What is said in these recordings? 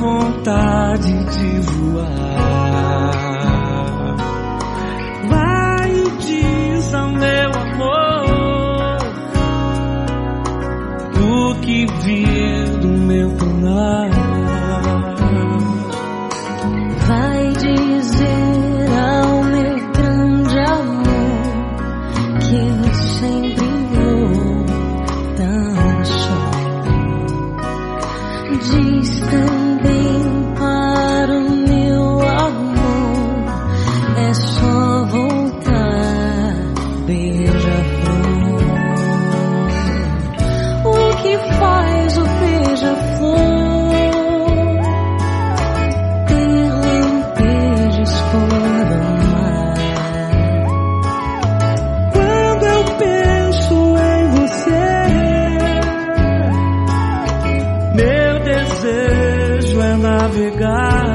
vontade de voar. Vai e diz ao meu amor o que vir do meu penar. Vai dizer ao meu grande amor que eu sempre vou dançar. Diz também para o meu amor, é só voltar, beija-flor. O que faz o beija-flor? Ter lampejos cor do mar. Quando eu penso em você, meu desejo é navegar.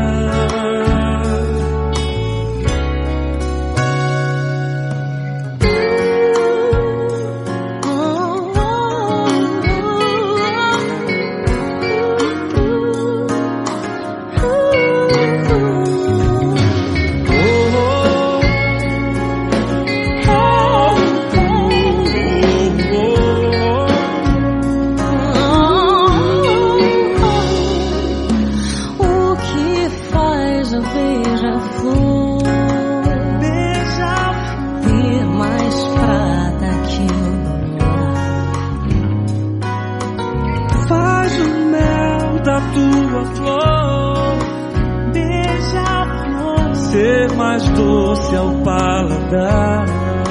O que faz o beija-flor ter mais prata que o luar? Faz o mel da tua flor, beija-flor, ser mais doce ao paladar.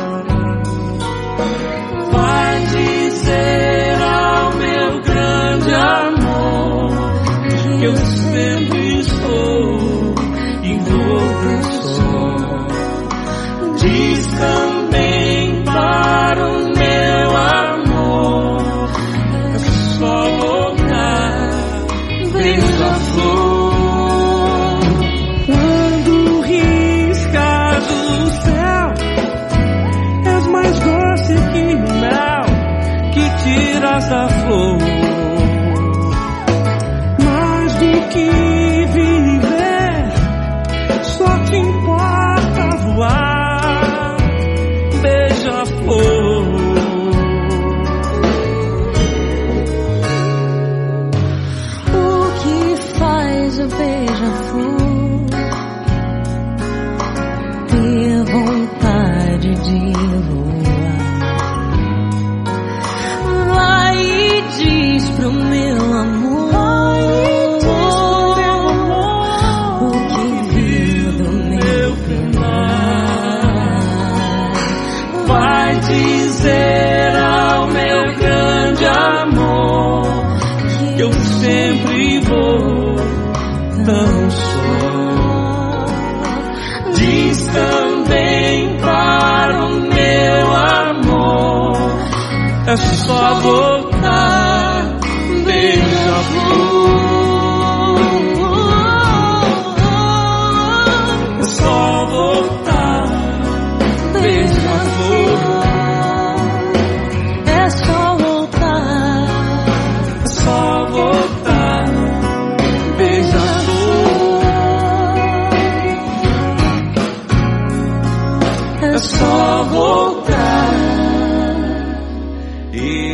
Vai dizer ao meu grande amor que eu sempre estou em vocação. Diz também para o meu amor, é só voltar, beija-flor. Quando riscas o céu, és mais doce que o mel que tiras da flor. Mais do que viver, só te importa voar, beija-flor. O que faz o beija-flor ter vontade de voar? Vai e diz pro meu amor o que vir do meu penar. Vai dizer ao meu grande amor que eu sempre vou tão só. Diz também para o meu amor, é só voltar, beija-flor. É só voltar, beija-flor. É só voltar, É só voltar, beija-flor. É só voltar e